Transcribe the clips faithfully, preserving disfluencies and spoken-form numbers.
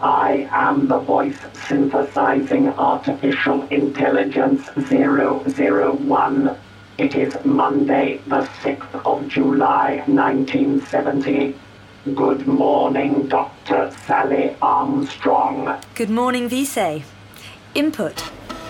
I am the voice synthesizing artificial intelligence zero zero one. It is Monday, the sixth of July, nineteen seventy. Good morning, Doctor Sally Armstrong. Good morning, Visay. Input.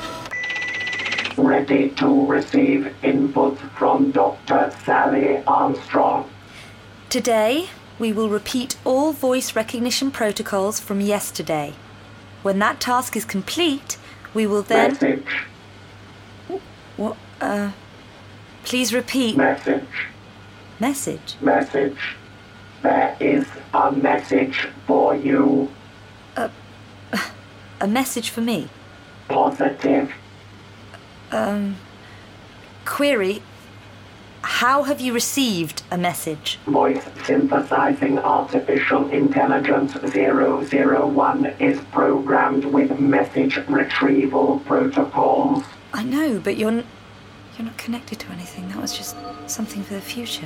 Ready to receive input from Doctor Sally Armstrong. Today, we will repeat all voice recognition protocols from yesterday. When that task is complete, we will then... Message. What, uh... Please repeat. Message. Message? Message. There is a message for you. A... A message for me? Positive. Um... Query. How have you received a message? Voice synthesizing artificial intelligence zero zero one is programmed with message retrieval protocols. I know, but you're... N- you're not connected to anything. That was just something for the future.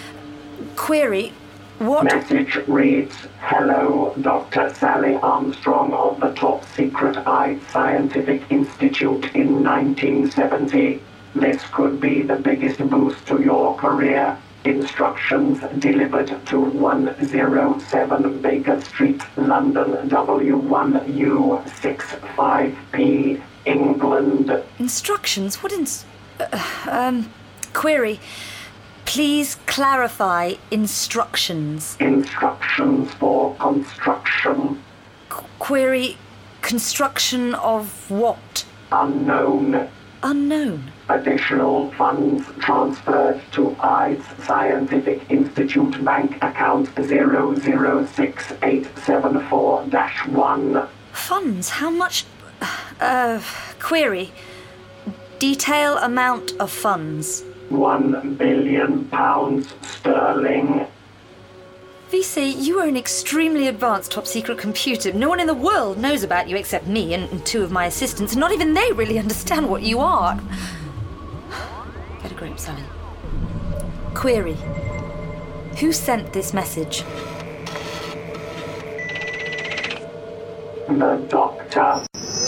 Query. What... Message reads, Hello, Doctor Sally Armstrong of the top secret I C E Scientific Institute in nineteen seventy. This could be the biggest boost to your career. Instructions delivered to one oh seven Baker Street, London, W one U six five P, England. Instructions? What ins... Uh, um... Query. Please clarify instructions. Instructions for construction. Qu- query. Construction of what? Unknown. Unknown. Additional funds transferred to I C E Scientific Institute bank account zero zero six eight seven four dash one. Funds? How much? Uh, query. Detail amount of funds. One billion pounds sterling. V C, you are an extremely advanced top-secret computer. No one in the world knows about you except me and, and two of my assistants, and not even they really understand what you are. Get a grip, Sally. Query. Who sent this message? The Doctor.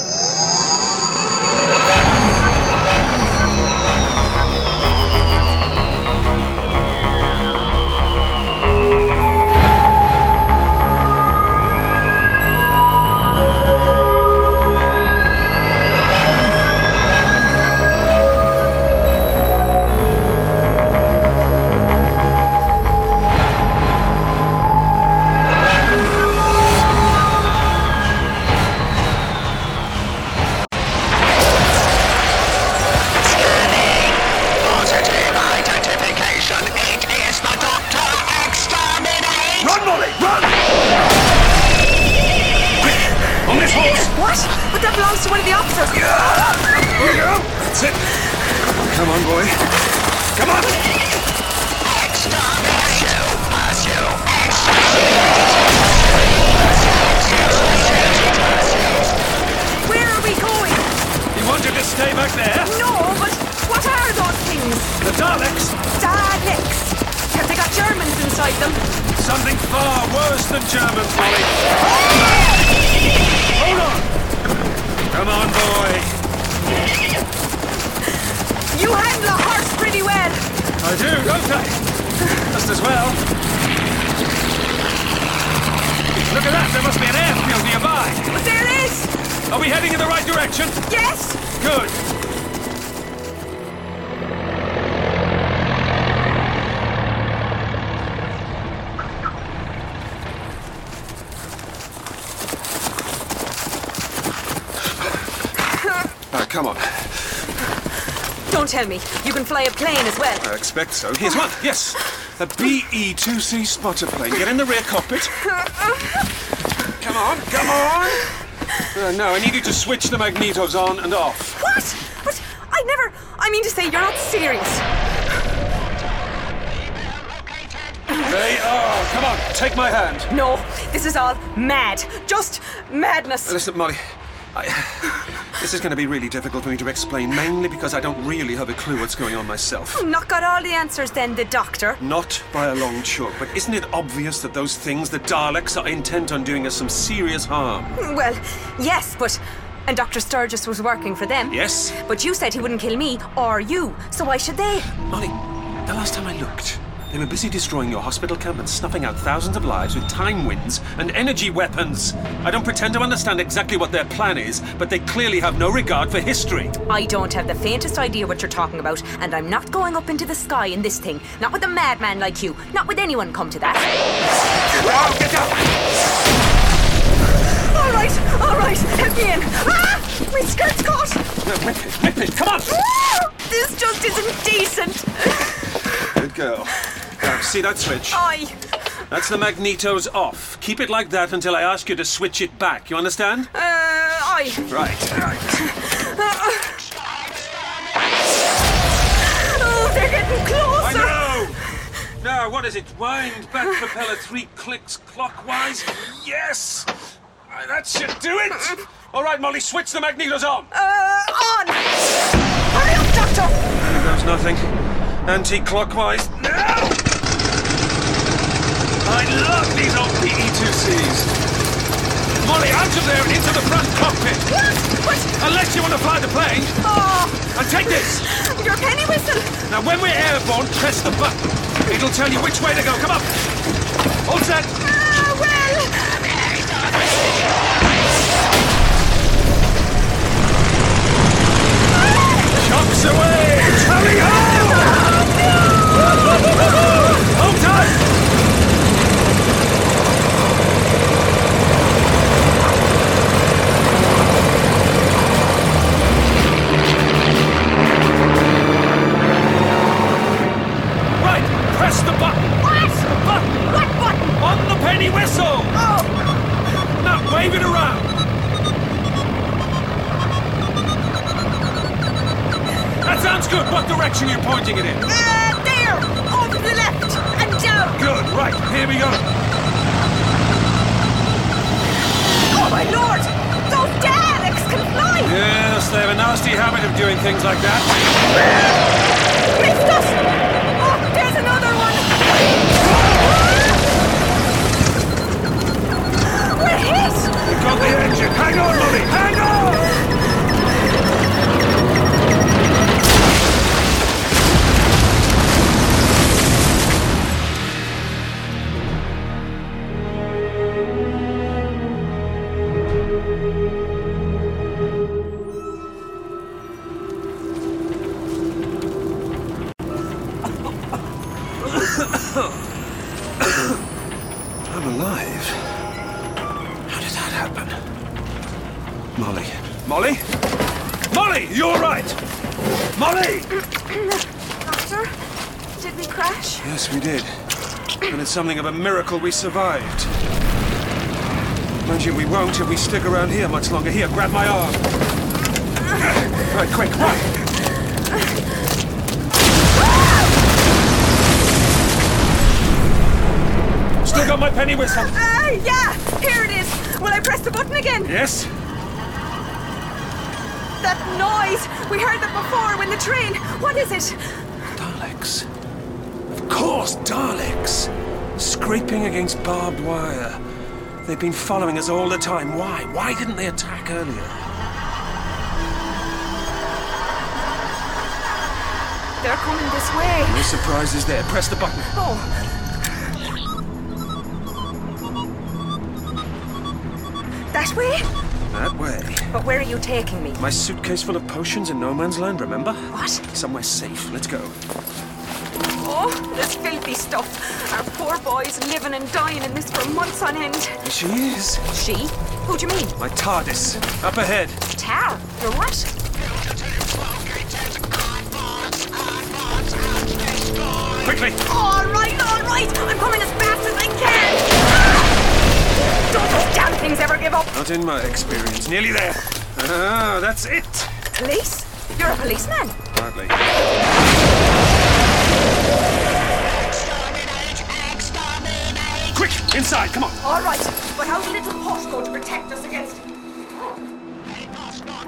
Something far worse than Germans, Molly. Hold on! Come on, boy. You handle a horse pretty well. I do, don't I? Just as well. Look at that, there must be an airfield nearby. But there is. Are we heading in the right direction? Yes. Good. Come on. Don't tell me. You can fly a plane as well. I expect so. Here's one. Yes. A B E two C spotter plane. Get in the rear cockpit. Come on. Come on. Uh, no, I need you to switch the magnetos on and off. What? But I never... I mean to say, you're not serious. They are. Come on. Take my hand. No. This is all mad. Just madness. Listen, Molly. I, this is going to be really difficult for me to explain, mainly because I don't really have a clue what's going on myself. Not got all the answers then, the doctor? Not by a long chalk, but isn't it obvious that those things, the Daleks, are intent on doing us some serious harm? Well, yes, but... And Doctor Sturgis was working for them. Yes? But you said he wouldn't kill me, or you, so why should they? Molly, the last time I looked, they were busy destroying your hospital camp and snuffing out thousands of lives with time winds and energy weapons. I don't pretend to understand exactly what their plan is, but they clearly have no regard for history. I don't have the faintest idea what you're talking about, and I'm not going up into the sky in this thing. Not with a madman like you. Not with anyone come to that. Oh, get down! All right, all right, help me in. Ah! My skirt's caught. No, whip it, whip it, come on! Ah! This just isn't decent. Good girl. Now, see that switch? Aye. That's the magneto's off. Keep it like that until I ask you to switch it back. You understand? Uh, aye. Right, right. Oh, they're getting closer. I know! Now, what is it? Wind back propeller three clicks clockwise. Yes! Uh, that should do it! All right, Molly, switch the magnetos on. Uh, on! Hurry up, Doctor! There goes nothing. Anti-clockwise. Now! I love these old P E two Cs. Molly, out of there and into the front cockpit. What? What? Unless you want to fly the plane. Oh! And take this. Your penny whistle! Now, when we're airborne, press the button. It'll tell you which way to go. Come on. All set. Ah, well... Shocks away! Tally ho! Hold tight! Right, press the button. What? The button. What button? On the penny whistle. Oh! Now wave it around. That sounds good. What direction are you pointing it in? Uh, there! Over to the left and down! Good. Right. Here we go. Oh, my lord! Those Daleks can fly! Yes, they have a nasty habit of doing things like that. Missed us! Oh, there's another one! We're hit! We've got the engine. Hang on, Molly. Hang on! I'm alive. How did that happen? Molly. Molly? Molly, you all right? Molly! Doctor, did we crash? Yes, we did. And it's something of a miracle we survived. Mind you, we won't if we stick around here much longer. Here, grab my arm. Right, quick, run! Still got my penny whistle? Uh, yeah! Here it is! Will I press the button again? Yes? That noise! We heard that before when the train... What is it? Daleks. Of course, Daleks. Scraping against barbed wire. They've been following us all the time. Why? Why didn't they attack earlier? They're coming this way. No surprises there. Press the button. Oh. That way? That way. But where are you taking me? My suitcase full of potions in no man's land, remember? What? Somewhere safe. Let's go. Oh, this filthy stuff. Our poor boy's living and dying in this for months on end. She is. She? Who do you mean? My TARDIS. Up ahead. Tar? Your what? Quickly. All right, all right. I'm coming as fast as I can. Don't those damn things ever give up? Not in my experience. Nearly there. Ah, that's it. Police? You're a policeman? Hardly. Quick, inside, come on. All right, but how's a little horse going to protect us against...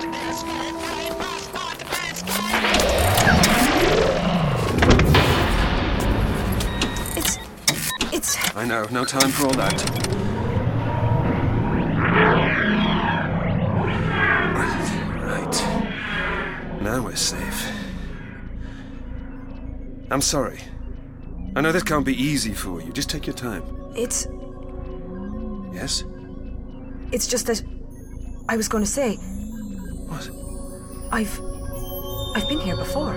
It's... It's... I know, no time for all that. Right. Now we're safe. I'm sorry. I know this can't be easy for you. Just take your time. It's... Yes? It's just that... I was going to say... What? I've... I've been here before.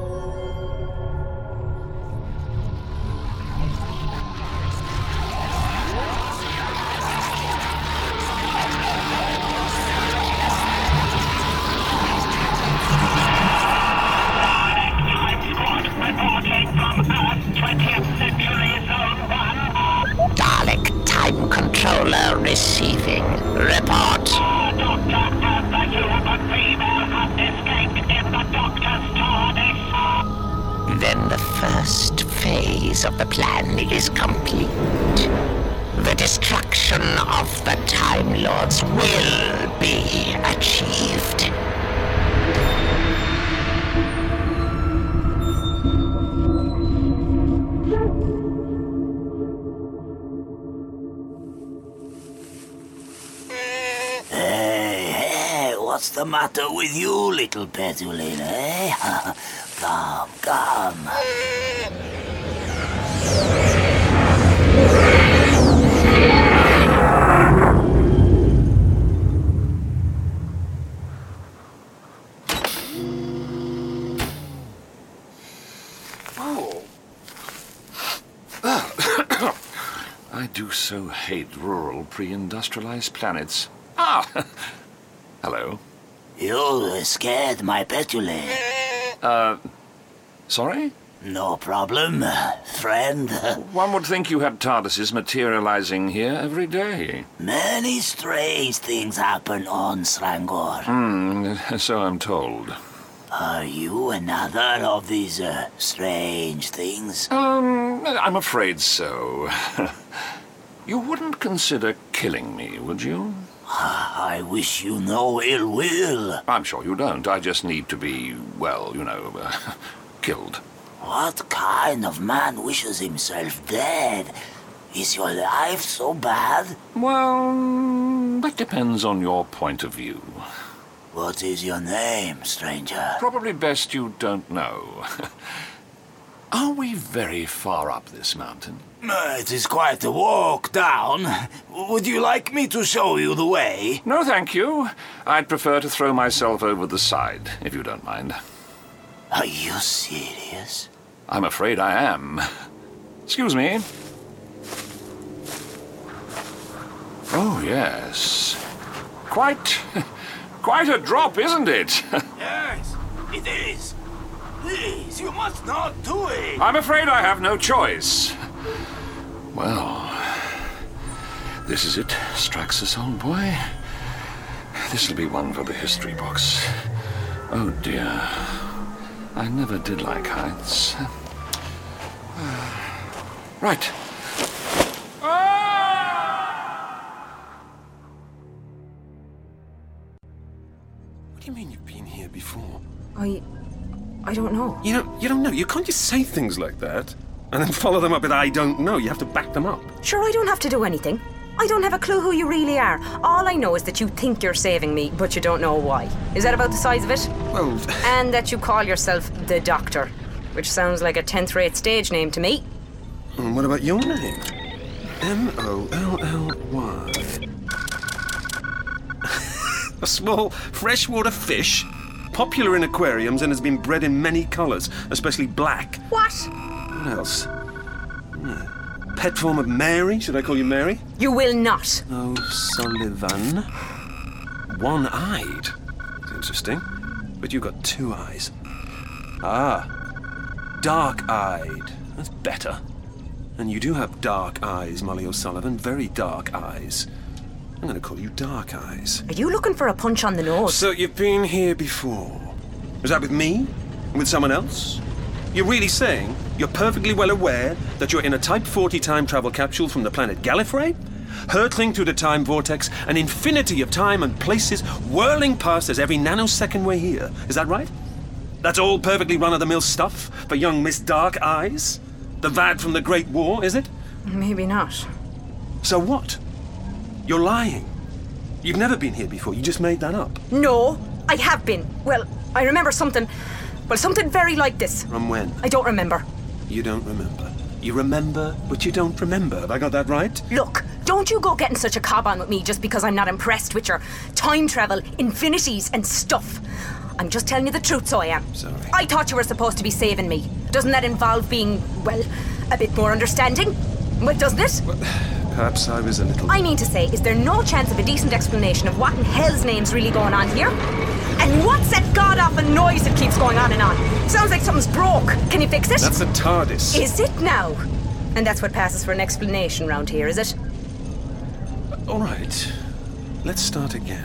Dalek Time Controller receiving. Report. Doctor and the human female have escaped in the Doctor's TARDIS. Then the first phase of the plan is complete. The destruction of the Time Lords will be achieved. What's the matter with you, little Petulina, eh? Come, come. Oh. I do so hate rural, pre-industrialized planets. Ah! Hello. You scared my Petulin. Uh, sorry? No problem, friend. One would think you had TARDISes materializing here every day. Many strange things happen on Srangor. Hmm, so I'm told. Are you another of these uh, strange things? Um, I'm afraid so. You wouldn't consider killing me, would you? I wish you no ill will. I'm sure you don't. I just need to be, well, you know, uh, killed. What kind of man wishes himself dead? Is your life so bad? Well, that depends on your point of view. What is your name, stranger? Probably best you don't know. Are we very far up this mountain? Uh, it is quite a walk down. Would you like me to show you the way? No, thank you. I'd prefer to throw myself over the side, if you don't mind. Are you serious? I'm afraid I am. Excuse me. Oh, yes. Quite... quite a drop, isn't it? Yes, it is. Please, you must not do it. I'm afraid I have no choice. Well, this is it, Straxus, old boy. This'll be one for the history books. Oh, dear. I never did like heights. Right. What do you mean you've been here before? I... I don't know. You know, you don't know. You can't just say things like that and then follow them up with I don't know. You have to back them up. Sure, I don't have to do anything. I don't have a clue who you really are. All I know is that you think you're saving me, but you don't know why. Is that about the size of it? Well... And that you call yourself the Doctor, which sounds like a tenth-rate stage name to me. And what about your name? M O L L Y. A small freshwater fish, popular in aquariums and has been bred in many colours, especially black. What? What else? Yeah. Pet form of Mary? Should I call you Mary? You will not. Oh, Sullivan. One-eyed. Interesting. But you've got two eyes. Ah. Dark-eyed. That's better. And you do have dark eyes, Molly O'Sullivan. Very dark eyes. I'm going to call you Dark Eyes. Are you looking for a punch on the nose? So you've been here before. Was that with me? With someone else? You're really saying you're perfectly well aware that you're in a Type forty time travel capsule from the planet Gallifrey? hurtling through the time vortex, an infinity of time and places whirling past us every nanosecond we're here. Is that right? That's all perfectly run-of-the-mill stuff for young Miss Dark Eyes? The vad from the Great War, is it? Maybe not. So what? You're lying. You've never been here before. You just made that up. No, I have been. Well, I remember something... Well, something very like this. From when? I don't remember. You don't remember. You remember, but you don't remember. Have I got that right? Look, don't you go getting such a cob on with me just because I'm not impressed with your time travel, infinities and stuff. I'm just telling you the truth, so I am. Sorry. I thought you were supposed to be saving me. Doesn't that involve being, well, a bit more understanding? Well, doesn't it? Well, perhaps I was a little... I mean to say, is there no chance of a decent explanation of what in hell's name's really going on here? And what's that god-awful noise that keeps going on and on? Sounds like something's broke. Can you fix it? That's the TARDIS. Is it now? And that's what passes for an explanation round here, is it? All right. Let's start again.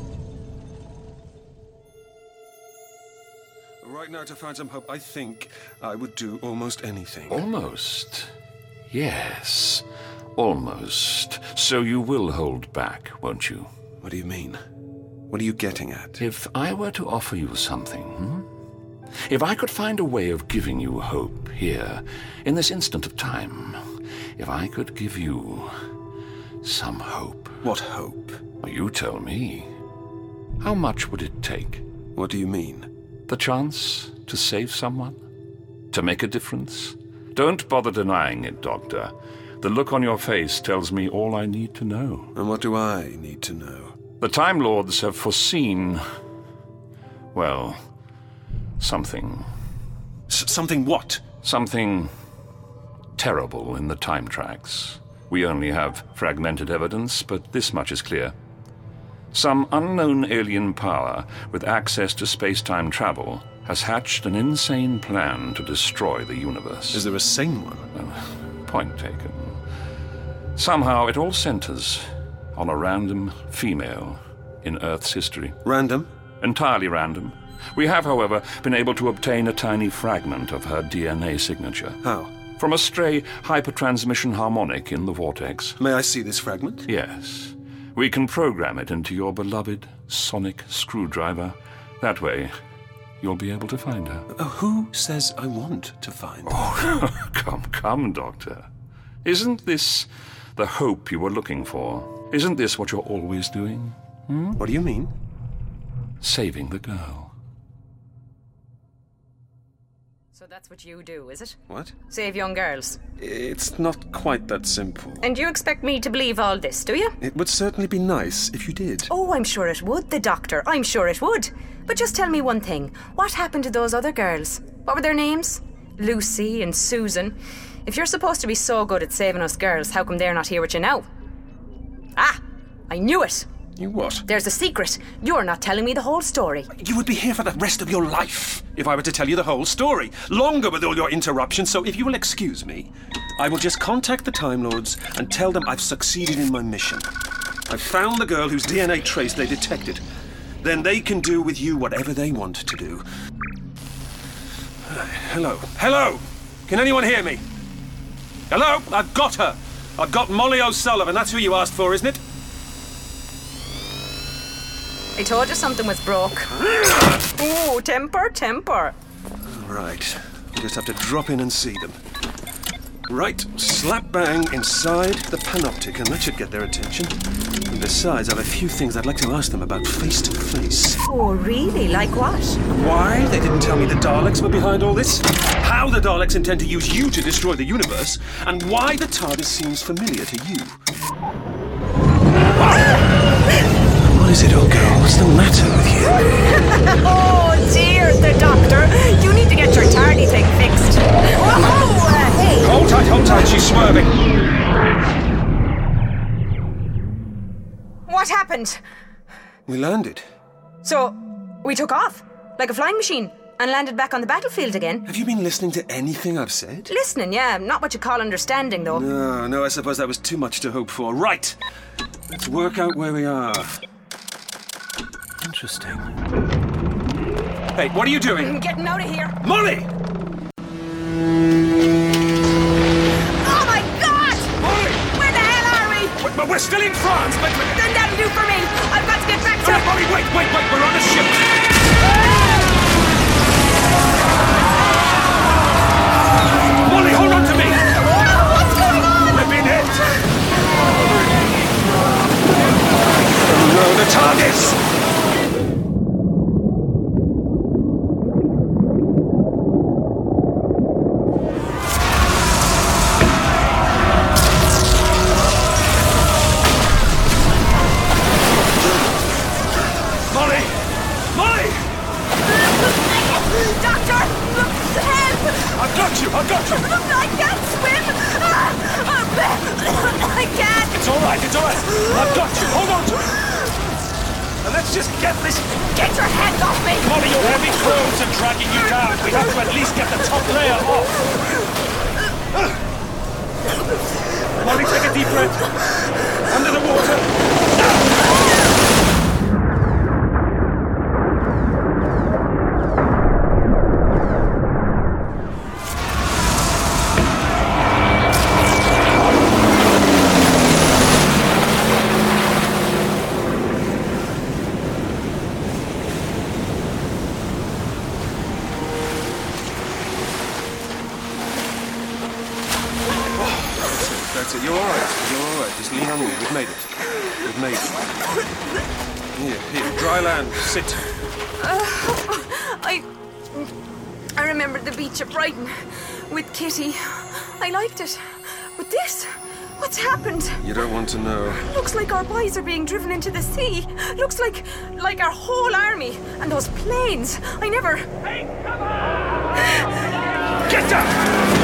Right now, to find some hope, I think I would do almost anything. Almost? Yes. Almost. So you will hold back, won't you? What do you mean? What are you getting at? If I were to offer you something, hmm? If I could find a way of giving you hope here, in this instant of time, if I could give you some hope. What hope? You tell me. How much would it take? What do you mean? The chance to save someone? To make a difference? Don't bother denying it, Doctor. The look on your face tells me all I need to know. And what do I need to know? The Time Lords have foreseen... well, something. S- something what? Something terrible in the time tracks. We only have fragmented evidence, but this much is clear. Some unknown alien power with access to space-time travel has hatched an insane plan to destroy the universe. Is there a sane one? Uh, point taken. Somehow it all centers on a random female in Earth's history. Random? Entirely random. We have, however, been able to obtain a tiny fragment of her D N A signature. How? From a stray hypertransmission harmonic in the vortex. May I see this fragment? Yes. We can program it into your beloved sonic screwdriver. That way, you'll be able to find her. Uh, who says I want to find her? Oh, come, come, Doctor. Isn't this the hope you were looking for? Isn't this what you're always doing? Hmm? What do you mean? Saving the girl. So that's what you do, is it? What? Save young girls. It's not quite that simple. And you expect me to believe all this, do you? It would certainly be nice if you did. Oh, I'm sure it would, the doctor. I'm sure it would. But just tell me one thing. What happened to those other girls? What were their names? Lucy and Susan. If you're supposed to be so good at saving us girls, how come they're not here with you now? Ah! I knew it! You what? There's a secret. You're not telling me the whole story. You would be here for the rest of your life if I were to tell you the whole story. Longer with all your interruptions, so if you will excuse me, I will just contact the Time Lords and tell them I've succeeded in my mission. I've found the girl whose D N A trace they detected. Then they can do with you whatever they want to do. Uh, hello. Hello! Can anyone hear me? Hello? I've got her! I've got Molly O'Sullivan. That's who you asked for, isn't it? I told you something was broke. Ooh, temper, temper. All right. You just have to drop in and see them. Right, slap bang inside the panopticon. That should get their attention. And besides, I have a few things I'd like to ask them about face to face. Oh, really? Like what? Why they didn't tell me the Daleks were behind all this, how the Daleks intend to use you to destroy the universe, and why the TARDIS seems familiar to you. What is it, old girl? What's the matter with you? Oh, dear, the doctor. You need to get your tardy thing fixed. Oh, uh, hey. Hold tight, hold tight. She's swerving. What happened? We landed. So, we took off, like a flying machine, and landed back on the battlefield again. Have you been listening to anything I've said? Listening, yeah. Not what you call understanding, though. No, no, I suppose that was too much to hope for. Right. Let's work out where we are. Interesting. Hey, what are you doing? I'm getting out of here. Molly! Oh, my God! Molly! Where the hell are we? What? But we're still in France, but... Then that'll do for me. I've got to get back to... No, Molly, wait, wait, wait, we're on a ship. Molly, hold on to me. What's going on? We've been hit. Oh no, the TARDIS. I've got you! I can't swim! I can't! It's all right, it's all right! I've got you! Hold on to me! Now let's just get this... Get your hands off me! Molly, your heavy clothes are dragging you down. We have to at least get the top layer off. Molly, take a deep breath. Under the water. That's it. You're all right. You're all right. Just lean on me. We've made it. We've made it. Here, here. Dry land. Sit. Uh, I... I remembered the beach at Brighton with Kitty. I liked it. But this... What's happened? You don't want to know. Looks like our boys are being driven into the sea. Looks like... like our whole army. And those planes. I never... Hey, come on! Get down!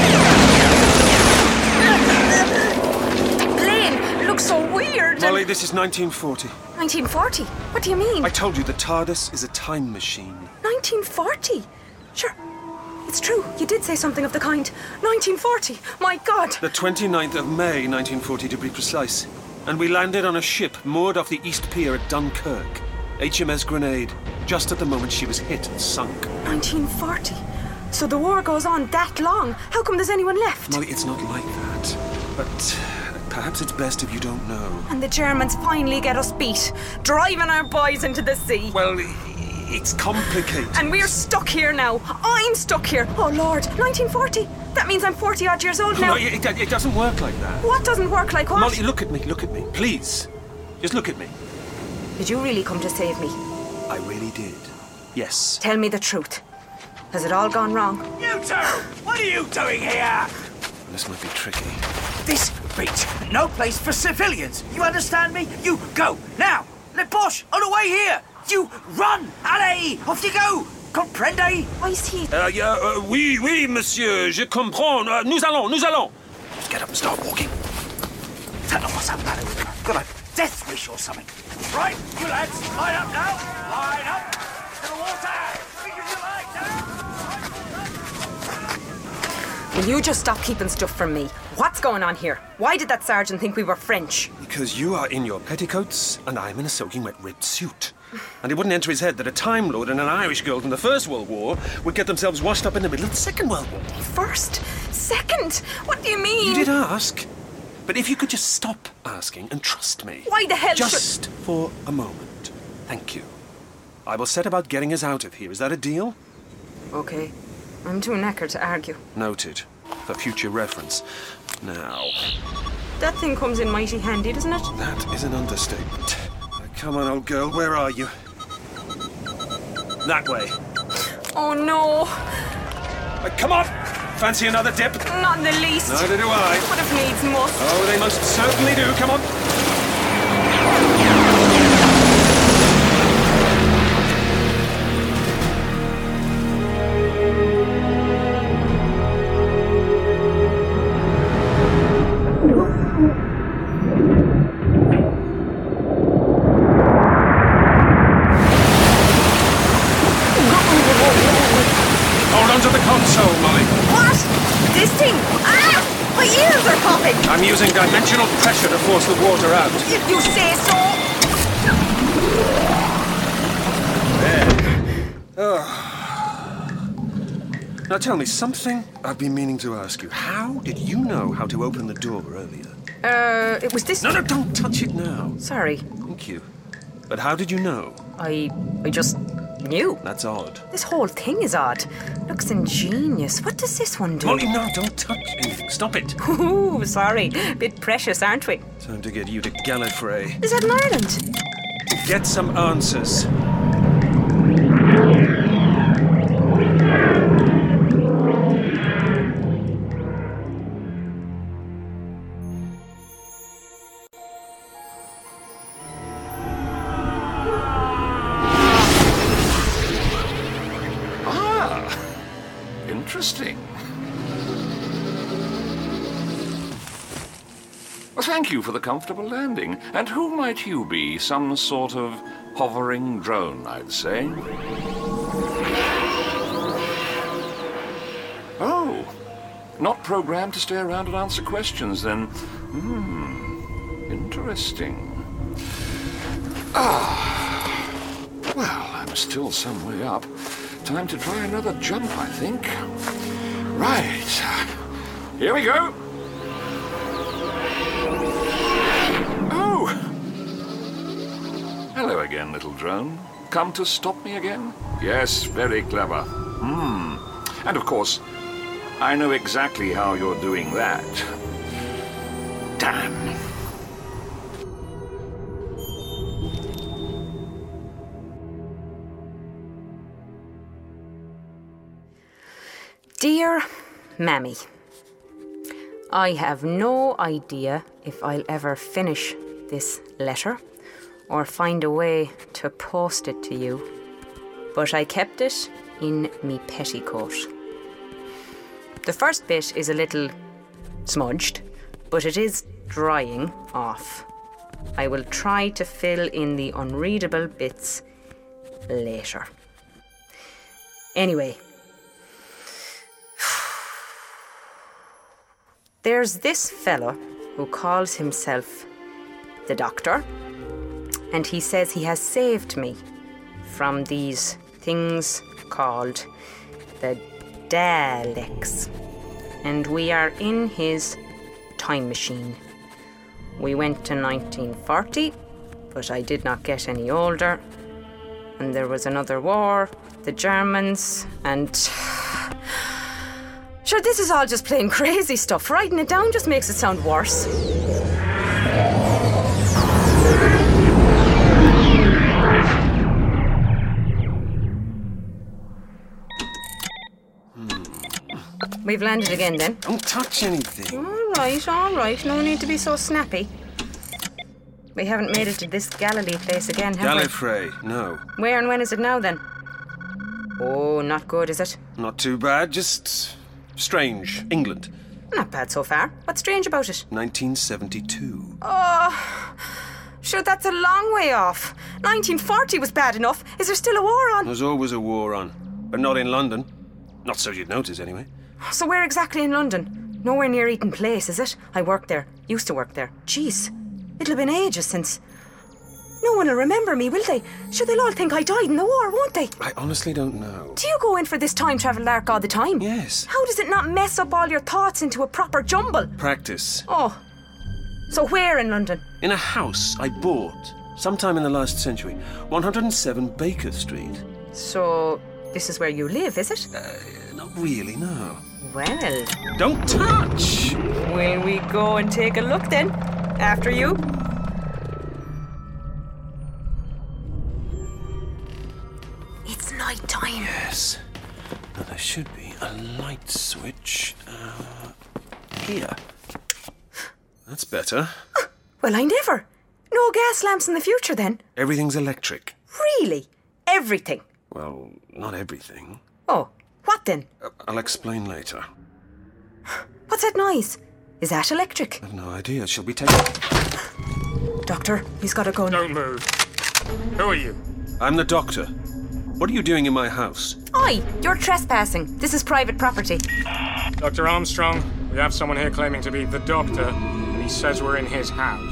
Looks so weird. Molly, this is nineteen forty. nineteen forty? What do you mean? I told you the TARDIS is a time machine. nineteen forty? Sure. It's true. You did say something of the kind. nineteen forty. My God. The twenty-ninth of May, nineteen forty to be precise. And we landed on a ship moored off the East Pier at Dunkirk. H M S Grenade. Just at the moment she was hit and sunk. nineteen forty? So the war goes on that long? How come there's anyone left? Molly, it's not like that. But... perhaps it's best if you don't know. And the Germans finally get us beat, driving our boys into the sea. Well, it's complicated. And we're stuck here now. I'm stuck here. Oh, Lord, nineteen forty? That means I'm forty-odd years old now. No, it, it, it doesn't work like that. What doesn't work like what? Molly, look at me, look at me, please. Just look at me. Did you really come to save me? I really did. Yes. Tell me the truth. Has it all gone wrong? You two! What are you doing here? This might be tricky. This beach, no place for civilians. You understand me? You go now. Le Bosch, on the way here. You run. Allez, off you go. Comprende? Why is he? Uh, yeah, uh, oui, oui, monsieur. Je comprends. Uh, nous allons, nous allons. Just get up and start walking. Tell them what's up, man. Got a death wish or something. Right, you lads, line up now. Line up to the water. Because you like now. Will you just stop keeping stuff from me? What's going on here? Why did that sergeant think we were French? Because you are in your petticoats and I'm in a soaking wet ribbed suit. And it wouldn't enter his head that a Time Lord and an Irish girl from the First World War would get themselves washed up in the middle of the Second World War. First? Second? What do you mean? You did ask. But if you could just stop asking and trust me. Why the hell Just should... for a moment. Thank you. I will set about getting us out of here. Is that a deal? Okay. I'm too knackered to argue. Noted. For future reference. Now... That thing comes in mighty handy, doesn't it? That is an understatement. Now, come on, old girl, where are you? That way. Oh, no. Uh, come on! Fancy another dip? Not in the least. Neither do I. But if needs must. Oh, they most certainly do. Come on. Hold on to the console, Molly. What? This thing? Ah! My ears are popping! I'm using dimensional pressure to force the water out. You, you say so? There. Oh. Now tell me, something I've been meaning to ask you. How did you know how to open the door earlier? Uh, it was this... No, no, don't touch it now. Sorry. Thank you. But how did you know? I... I just knew. That's odd. This whole thing is odd. Looks ingenious. What does this one do? Molly, no, don't touch anything. Stop it. Ooh, sorry. Bit precious, aren't we? Time to get you to Gallifrey. Is that in Ireland? Get some answers. Interesting. Well, thank you for the comfortable landing. And who might you be? Some sort of hovering drone, I'd say. Oh, not programmed to stay around and answer questions, then. Hmm, interesting. Ah, well, I'm still some way up. Time to try another jump, I think. Right. Here we go. Oh! Hello again, little drone. Come to stop me again? Yes, very clever. Hmm. And of course, I know exactly how you're doing that. Damn. Dear Mammy, I have no idea if I'll ever finish this letter or find a way to post it to you, but I kept it in me petticoat. The first bit is a little smudged, but it is drying off. I will try to fill in the unreadable bits later. Anyway, there's this fella who calls himself the Doctor, and he says he has saved me from these things called the Daleks. And we are in his time machine. We went to nineteen forty, but I did not get any older. And there was another war, the Germans, and... Sure, this is all just plain crazy stuff. Writing it down just makes it sound worse. We've landed again then. Don't touch anything. All right, all right. No need to be so snappy. We haven't made it to this Galilee place again, have we? Gallifrey, no. Where and when is it now then? Oh, not good, is it? Not too bad, just strange. England. Not bad so far. What's strange about it? nineteen seventy-two. Oh, sure, that's a long way off. nineteen forty was bad enough. Is there still a war on? There's always a war on, but not in London. Not so you'd notice, anyway. So where exactly in London? Nowhere near Eaton Place, is it? I worked there. Used to work there. Jeez, it'll have been ages since... No one will remember me, will they? Sure, they'll all think I died in the war, won't they? I honestly don't know. Do you go in for this time travel lark all the time? Yes. How does it not mess up all your thoughts into a proper jumble? Practice. Oh. So where in London? In a house I bought sometime in the last century. one oh seven Baker Street. So this is where you live, is it? Uh, not really, no. Well... Don't touch! Will we go and take a look then? After you? It's night time. Yes. Now there should be a light switch uh, here. That's better. Well, I never. No gas lamps in the future then? Everything's electric. Really? Everything? Well, not everything. Oh, what then? Uh, I'll explain later. What's that noise? Is that electric? I've no idea. She'll be taking... Doctor, he's got a gun. Don't move. Who are you? I'm the Doctor. What are you doing in my house? Oi, you're trespassing. This is private property. Doctor Armstrong, we have someone here claiming to be the Doctor, and he says we're in his house.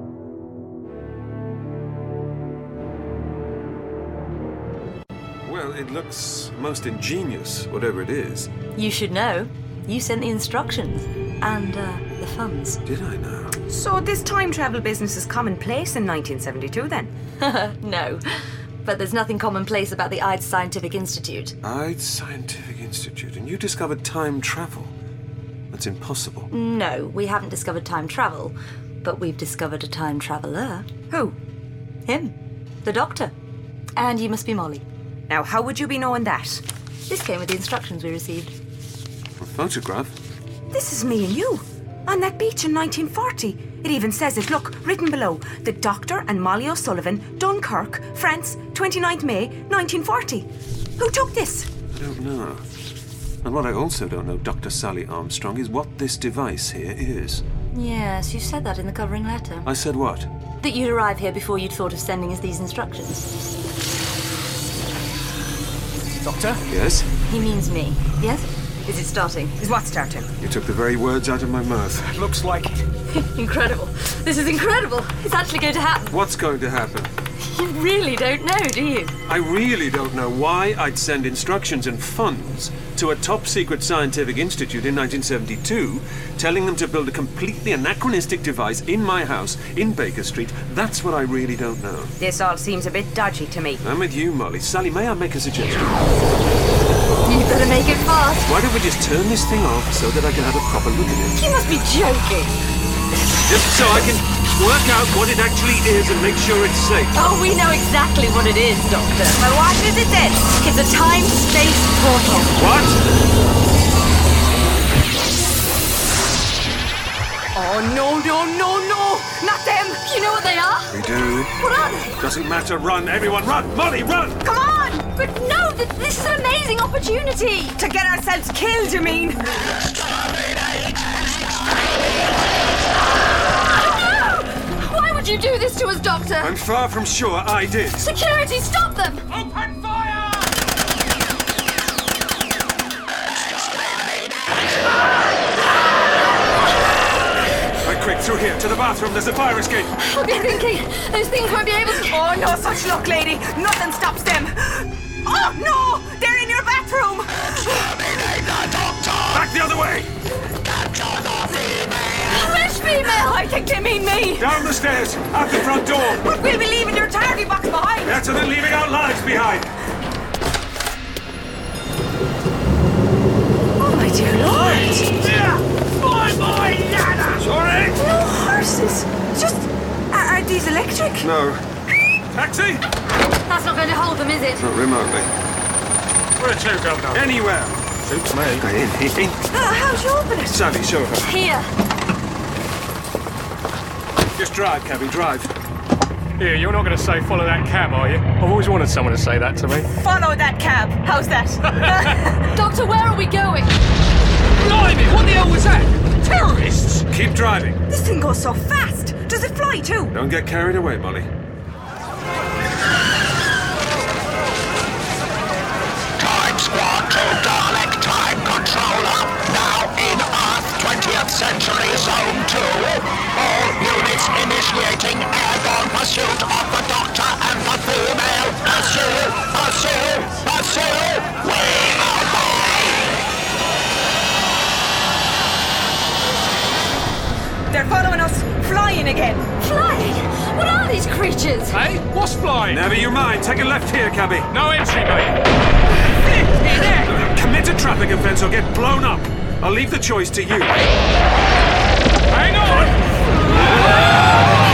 Well, it looks most ingenious, whatever it is. You should know. You sent the instructions. And, uh, the funds. Did I know? So this time travel business is commonplace in nineteen seventy-two, then? No. But there's nothing commonplace about the Ides Scientific Institute. Ides Scientific Institute, and you discovered time travel. That's impossible. No, we haven't discovered time travel, but we've discovered a time traveller. Who? Him. The Doctor. And you must be Molly. Now, how would you be knowing that? This came with the instructions we received. A photograph? This is me and you, on that beach in nineteen forty. It even says it, look, written below. The Doctor and Molly O'Sullivan, Dunkirk, France, twenty-ninth of May, nineteen forty. Who took this? I don't know. And what I also don't know, Doctor Sally Armstrong, is what this device here is. Yes, you said that in the covering letter. I said what? That you'd arrive here before you'd thought of sending us these instructions. Doctor? Yes? He means me. Yes? Is it starting? Is what starting? You took the very words out of my mouth. Looks like it. Incredible. This is incredible. It's actually going to happen. What's going to happen? You really don't know, do you? I really don't know why I'd send instructions and funds to a top-secret scientific institute in nineteen seventy-two, telling them to build a completely anachronistic device in my house in Baker Street. That's what I really don't know. This all seems a bit dodgy to me. I'm with you, Molly. Sally, may I make a suggestion? You better make it fast. Why don't we just turn this thing off so that I can have a proper look at it? You must be joking. Just so I can work out what it actually is and make sure it's safe. Oh, we know exactly what it is, Doctor. Well, what is it then? It's a time-space portal. What? Oh, no, no, no, no! Not them! You know what they are? We do. What are they? Doesn't matter. Run, everyone, run! Molly, run! Come on! But no, th- this is an amazing opportunity. To get ourselves killed, you mean? Why would you do this to us, Doctor? I'm far from sure I did. Security, stop them! Open fire! Right, quick, through here, to the bathroom. There's a fire escape. I'll be thinking, those things won't be able to... Oh, no such luck, lady. Nothing stops them. Oh, no! They're in your bathroom! Back the other way! Which female? I think they mean me. Down the stairs, out the front door. But we'll be leaving your tardy box behind. Better than leaving our lives behind. Oh, my dear Lord. My boy, Nana! Sorry? No horses. Just... Are, are these electric? No. Taxi? That's not going to hold them, is it? Not remotely. Where to, Governor? Anywhere. Suits me. In, in. Uh, how'd you open it? Sally, show her. Here. Just drive, Cabby, drive. Here, you're not going to say follow that cab, are you? I've always wanted someone to say that to me. Follow that cab. How's that? Doctor, where are we going? Blimey, what the hell was that? Terrorists! Keep driving. This thing goes so fast. Does it fly too? Don't get carried away, Molly. Time Squad to Dalek Time Controller, now in Earth twentieth Century Zone two. All units initiating airborne pursuit of the Doctor and the female. Pursue, pursue, pursue. We obey. They're following us. Flying again. Flying? What are these creatures? Hey, what's flying? Never you mind. Take a left here, Cabby. No entry, mate. Commit a traffic offence or get blown up. I'll leave the choice to you. Hang on!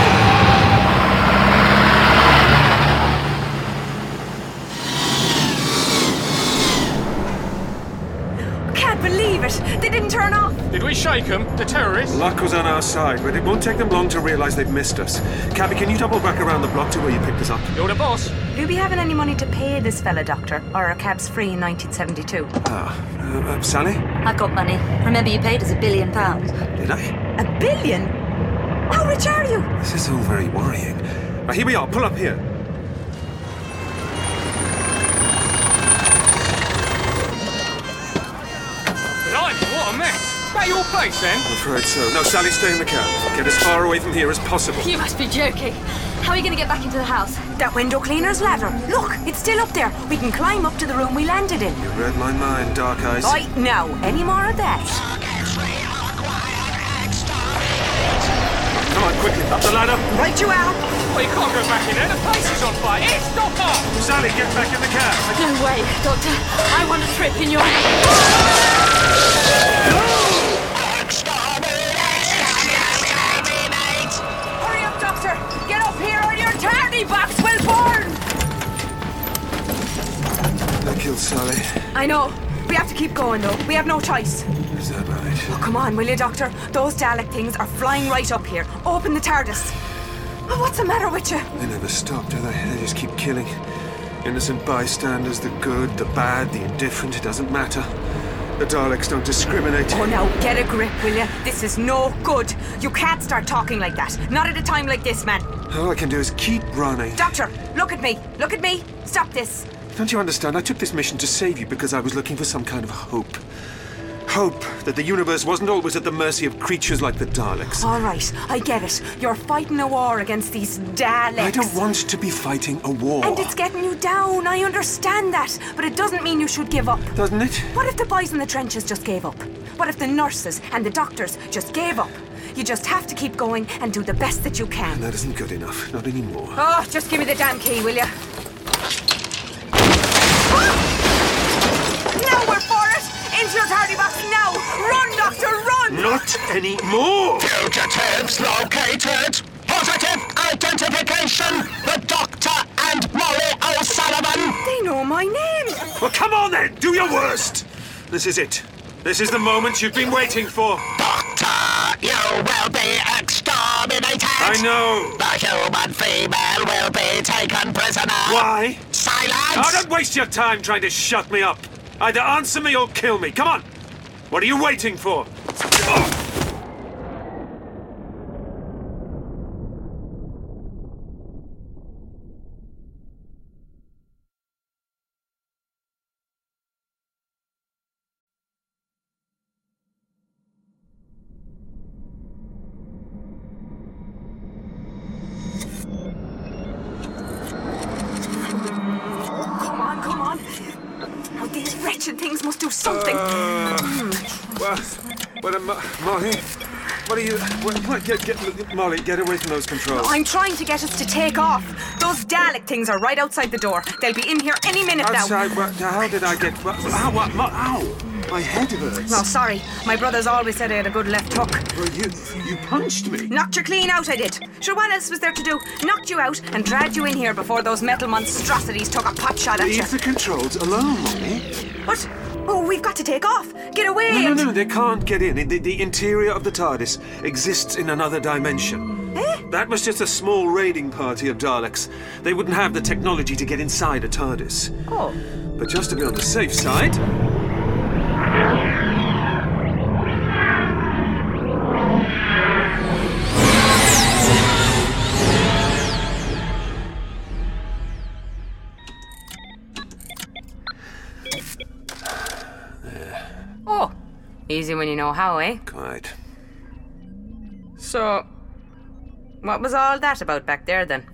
Can't believe it. They didn't turn off. Did we shake them, the terrorists? Luck was on our side, but it won't take them long to realise they've missed us. Cabby, can you double back around the block to where you picked us up? You're the boss. Will you be having any money to pay this fella, Doctor? Or are cabs free in nineteen seventy-two? Ah, uh, uh, Sally? I've got money. Remember you paid us a billion pounds. Did I? A billion? How rich are you? This is all very worrying. Uh, here we are. Pull up here. Blimey, what a mess. that your place, then? I'm afraid so. No, Sally, stay in the car. Get as far away from here as possible. You must be joking. How are you going to get back into the house? That window cleaner's ladder. Look, it's still up there. We can climb up to the room we landed in. You read my mind, Dark Eyes. Right, now, any more of that? Come on, quickly, up the ladder. Right you are. Well, you can't go back in there. The place is on fire. It's not up. Sally, get back in the car. No way, Doctor. I want a trip in your... Hurry up, Doctor. Get up here or your tardy box will burn. That killed Sally. I know. We have to keep going, though. We have no choice. Is that right? Oh, come on, will you, Doctor? Those Dalek things are flying right up here. Open the TARDIS. Oh, what's the matter with you? They never stop, do they? They just keep killing. Innocent bystanders, the good, the bad, the indifferent, it doesn't matter. The Daleks don't discriminate. Oh, now, get a grip, will you? This is no good. You can't start talking like that. Not at a time like this, man. All I can do is keep running. Doctor, look at me. Look at me. Stop this. Don't you understand? I took this mission to save you because I was looking for some kind of hope. Hope that the universe wasn't always at the mercy of creatures like the Daleks. All right, I get it. You're fighting a war against these Daleks. I don't want to be fighting a war. And it's getting you down. I understand that. But it doesn't mean you should give up. Doesn't it? What if the boys in the trenches just gave up? What if the nurses and the doctors just gave up? You just have to keep going and do the best that you can. And that isn't good enough. Not anymore. Oh, just give me the damn key, will you? Now we're for it! Into your tardy box now! Run, Doctor, run! Not anymore! Fugitives located! Positive identification! The Doctor and Molly O'Sullivan! They know my name! Well, come on then! Do your worst! This is it. This is the moment you've been waiting for. Doctor, you will be exterminated! I know! The human female will be taken prisoner! Why? Silence! Oh, don't waste your time trying to shut me up. Either answer me or kill me. Come on! What are you waiting for? Oh. Come on, come on. Oh, these wretched things must do something. Uh, well, well, uh, Mo- Molly, what are you? What, what, get, get, Molly, get away from those controls. I'm trying to get us to take off. Those Dalek things are right outside the door. They'll be in here any minute Outside? now. What, how did I get? What, ow, what, Mo- ow! My head hurts. Oh, sorry. My brother's always said I had a good left hook. Well, you, you punched me. Knocked you clean out, I did. Sure, what else was there to do? Knocked you out and dragged you in here before those metal monstrosities took a pot shot at you. Leave the controls alone, Molly. What? Oh, we've got to take off. Get away. No, no, and... no, they can't get in. The, the interior of the TARDIS exists in another dimension. Eh? That was just a small raiding party of Daleks. They wouldn't have the technology to get inside a TARDIS. Oh. But just to be on the safe side... Oh. Easy when you know how, eh? Quite. So, what was all that about back there, then?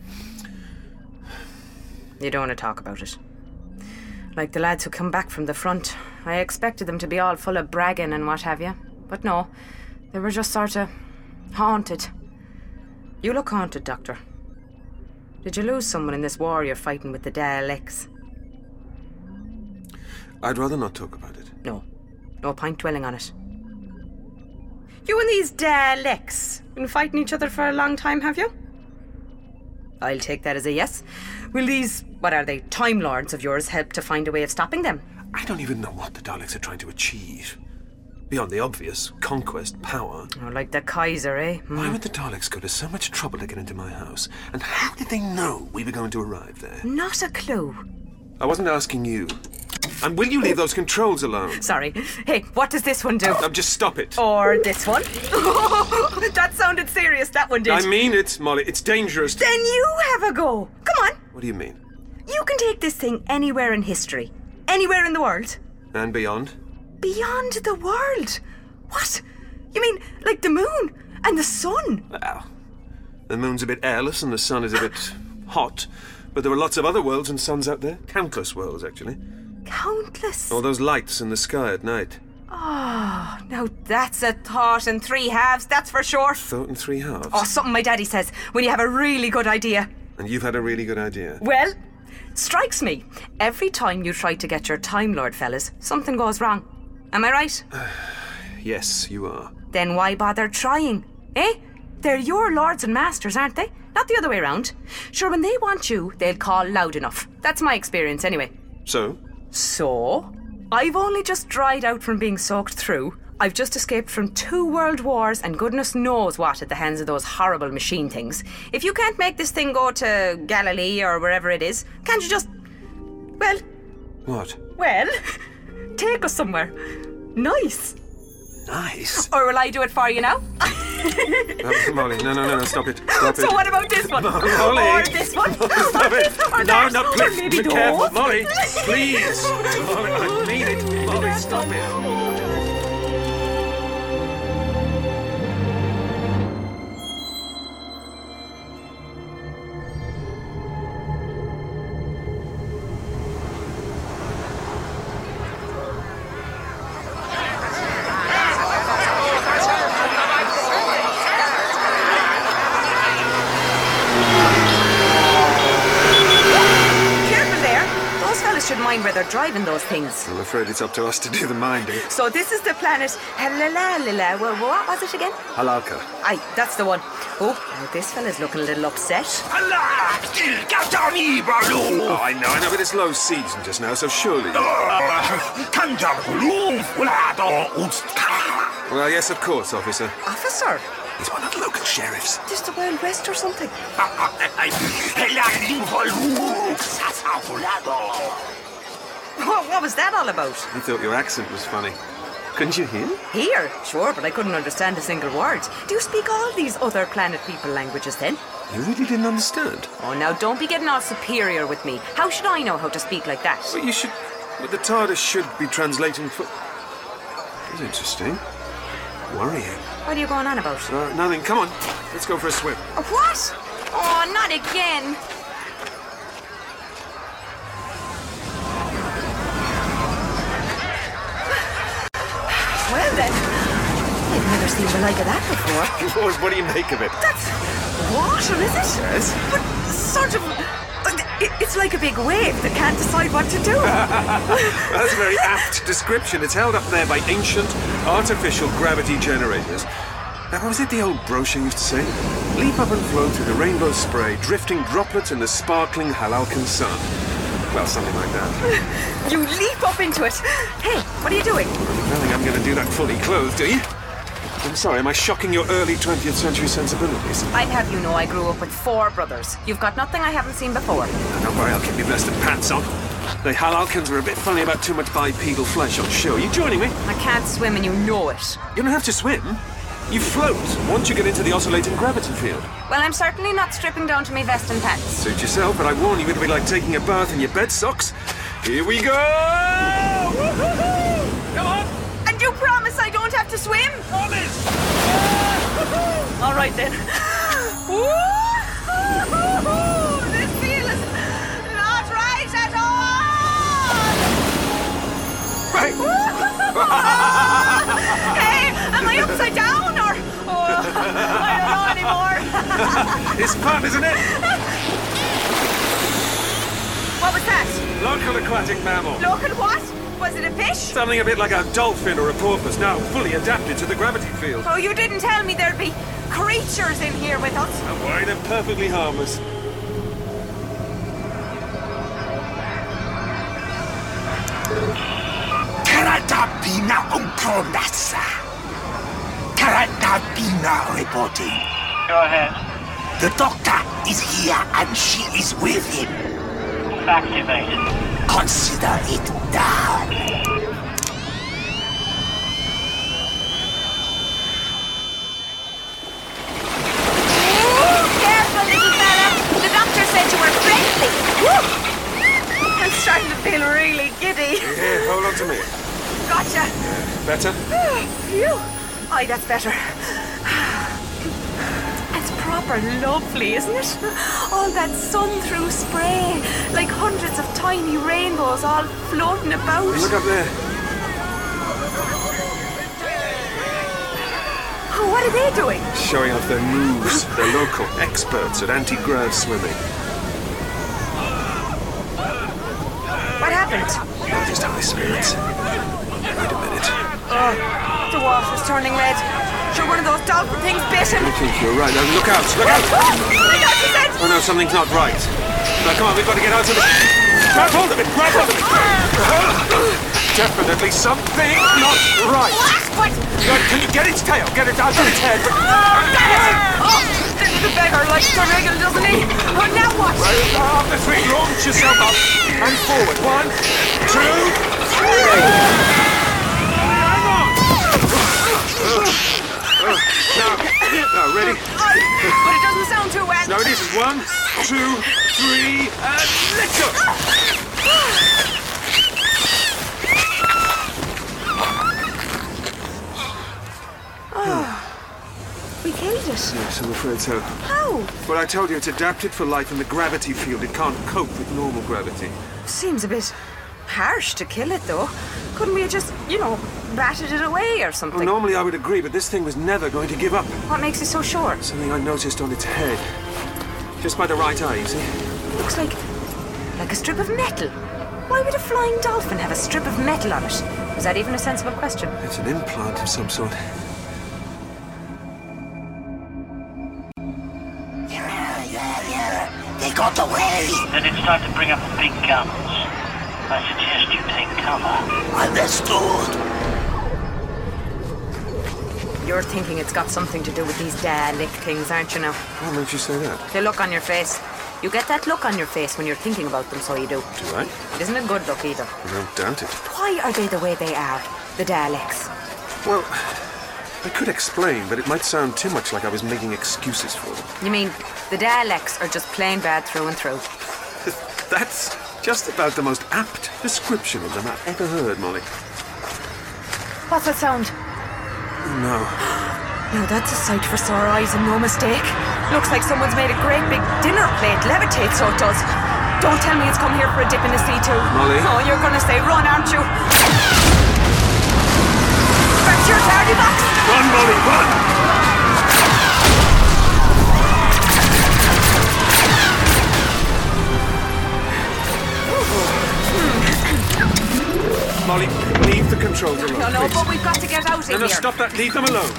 You don't want to talk about it. Like the lads who come back from the front. I expected them to be all full of bragging and what have you. But no, they were just sort of haunted. You look haunted, Doctor. Did you lose someone in this war you're fighting with the Daleks? I'd rather not talk about it. No. No point dwelling on it. You and these Daleks been fighting each other for a long time, have you? I'll take that as a yes. Will these, what are they, Time Lords of yours help to find a way of stopping them? I don't even know what the Daleks are trying to achieve. Beyond the obvious, conquest, power. Oh, like the Kaiser, eh? Mm. Why would the Daleks go to so much trouble to get into my house? And how did they know we were going to arrive there? Not a clue. I wasn't asking you. And will you leave those controls alone? Sorry. Hey, what does this one do? No, just stop it. Or this one? That sounded serious, that one did. I mean it, Molly. It's dangerous. Then you have a go. Come on. What do you mean? You can take this thing anywhere in history. Anywhere in the world. And beyond? Beyond the world? What? You mean like the moon and the sun? Well, the moon's a bit airless and the sun is a bit hot, but there are lots of other worlds and suns out there. Countless worlds, actually. Countless? All those lights in the sky at night. Oh, now that's a thought in three halves, that's for sure. Thought in three halves? Oh, something my daddy says when you have a really good idea. And you've had a really good idea. Well, strikes me, every time you try to get your Time Lord, fellas, something goes wrong. Am I right? Yes, you are. Then why bother trying? Eh? They're your lords and masters, aren't they? Not the other way round. Sure, when they want you, they'll call loud enough. That's my experience anyway. So? So? I've only just dried out from being soaked through. I've just escaped from two world wars and goodness knows what at the hands of those horrible machine things. If you can't make this thing go to Galilee or wherever it is, can't you just... Well... What? Well, take us somewhere. Nice. Nice? Or will I do it for you now? uh, Molly, no, no, no, no, stop it. Stop so it. what about this one? Molly! Or this one? Stop or it! This, or no, that, no, please, or maybe be those? careful. Molly, please! Molly, I mean it. Molly, stop it. Where they're driving those things. I'm afraid it's up to us to do the minding. So this is the planet Halalalila. Well, what was it again? Halalka. Aye, that's the one. Oh, now this fella's looking a little upset. Oh, I know, I know, but it's low season just now, so surely... Well, yes, of course, officer. Officer? He's one of the local sheriffs. Just the Wild West or something? What, what was that all about? He thought your accent was funny. Couldn't you hear? Hear? Sure, but I couldn't understand a single word. Do you speak all these other planet people languages then? You really didn't understand? Oh, now don't be getting all superior with me. How should I know how to speak like that? Well, you should... Well, the TARDIS should be translating for... That's interesting. Worrying. What are you going on about? Uh, nothing. Come on. Let's go for a swim. Uh, what? Oh, not again. Well then, I've never seen the like of that before. What do you make of it? That's water, is it? Yes. But sort of... It's like a big wave that can't decide what to do. That's a very apt description. It's held up there by ancient, artificial gravity generators. Now, what was it the old brochure used to say? Leap up and float through the rainbow spray, drifting droplets in the sparkling Halalkan sun. Well, something like that. You leap up into it. Hey, what are you doing? I don't think I'm going to do that fully clothed, do you? I'm sorry, am I shocking your early twentieth century sensibilities? I'd have you know I grew up with four brothers. You've got nothing I haven't seen before. Don't worry, I'll keep your vest and pants on. The Halalkans are a bit funny about too much bipedal flesh on show. Are you joining me? I can't swim and you know it. You don't have to swim. You float once you get into the oscillating gravity field. Well, I'm certainly not stripping down to me vest and pants. Suit yourself, but I warn you, it'll be like taking a bath in your bed socks. Here we go! Woo-hoo-hoo! Come on! And you promise I don't have to swim? Promise! All right then. This feels not right at all! Right! Hey, am I upside down or... Oh, I don't know anymore. It's fun, isn't it? What was that? Local aquatic mammal. Local what? Was it a fish? Something a bit like a dolphin or a porpoise, now fully adapted to the gravity field. Oh, you didn't tell me there'd be creatures in here with us. Don't worry, they're perfectly harmless. Karatapina Unkronasa. Karatapina reporting. Go ahead. The doctor is here and she is with him. Activate. Consider it done. Oh, careful, little fella. The doctor said you were friendly. Woo! I'm starting to feel really giddy. Here, hold on to me. Gotcha. Better? Phew. Aye, that's better. It's proper lovely, isn't it? All that sun-through spray, like hundreds of tiny rainbows all floating about. Look up there. Oh, what are they doing? Showing off their moves. They're local experts at anti-grav swimming. What happened? They're just high spirits. Wait a minute. Oh, the water's turning red. Sure, one of those dolphin things bit him. I think you're right. Now, look out! Look out! Oh, my God, he said... Oh no, something's not right. Now, come on, we've got to get out of it. Grab hold of it! Grab hold of it! Definitely something not right. What? God, can you get its tail? Get it out of its head. Oh, the beggar likes the wriggle, doesn't he? Oh, now what? Well, after three, launch yourself up and forward. One, two, three. Hang on. Now, now, ready? But it doesn't sound too well. No, it isn't. One, two, three, and let go. We killed it. Yes, I'm afraid so. How? Well, I told you it's adapted for life in the gravity field. It can't cope with normal gravity. Seems a bit harsh to kill it, though. Couldn't we have just, you know, batted it away or something? Well, normally I would agree, but this thing was never going to give up. What makes you so sure? Something I noticed on its head. Just by the right eye, you see? Looks like... like a strip of metal. Why would a flying dolphin have a strip of metal on it? Is that even a sensible question? It's an implant of some sort. Yeah, yeah, yeah. They got away. Then it's time to bring up the big guns. I suggest you take cover. Understood. You're thinking it's got something to do with these Dalek things, aren't you now? What makes you say that? The look on your face. You get that look on your face when you're thinking about them, so you do. Do I? It isn't a good look either. I don't doubt it. Why are they the way they are, the Daleks? Well, I could explain, but it might sound too much like I was making excuses for them. You mean the Daleks are just plain bad through and through? That's just about the most apt description of them I've ever heard, Molly. What's that sound? No. Now that's a sight for sore eyes and no mistake. Looks like someone's made a great big dinner plate levitate, so it does. Don't tell me it's come here for a dip in the sea too. Molly? Oh, you're gonna say run, aren't you? Back to your tardy box! Run, Molly, run! Molly, leave the controls alone. No, no, please. but we've got to get out of No, no, here. stop that. Leave them alone.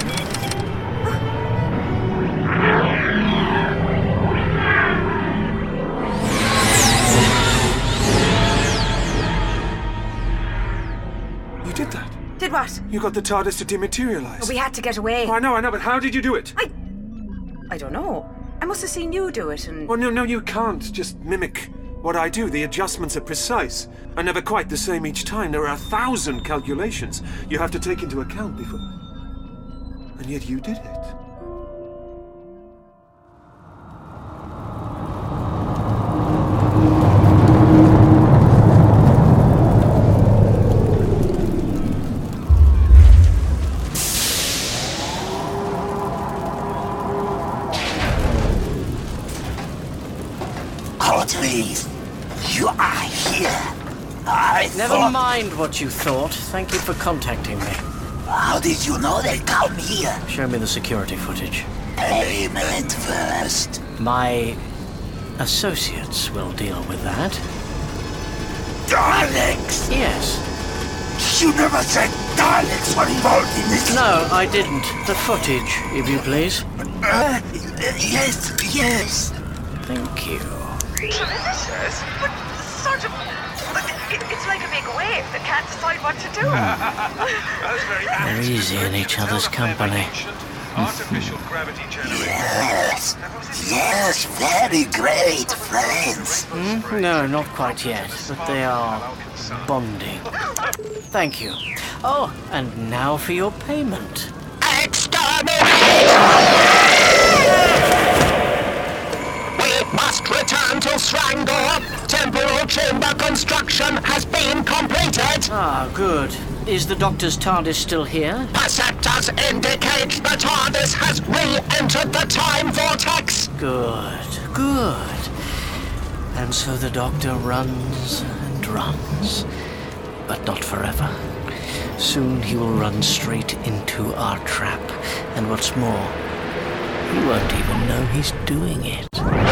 You did that. Did what? You got the TARDIS to dematerialize. We had to get away. Oh, I know, I know, but how did you do it? I... I don't know. I must have seen you do it and... Oh, no, no, you can't just mimic what I do. The adjustments are precise and never quite the same each time. There are a thousand calculations you have to take into account before... And yet you did it. Please, you are here. I Never thought... mind what you thought. Thank you for contacting me. How did you know they come here? Show me the security footage. Payment first. My associates will deal with that. Daleks! Yes. You never said Daleks were involved in this. No, I didn't. The footage, if you please. Uh, yes, yes. Thank you. Yes. But sort of... It's like a big wave that can't decide what to do. That's very They're easy in each other's company. Artificial gravity generator. Yes, yes, very great friends. Hmm? No, not quite yet, but they are bonding. Thank you. Oh, and now for your payment. We must return to Srangor. Temporal chamber construction has been completed. Ah, good. Is the Doctor's TARDIS still here? Perceptors indicate the TARDIS has re-entered the time vortex. Good, good. And so the Doctor runs and runs. But not forever. Soon he will run straight into our trap. And what's more, he won't even know he's doing it.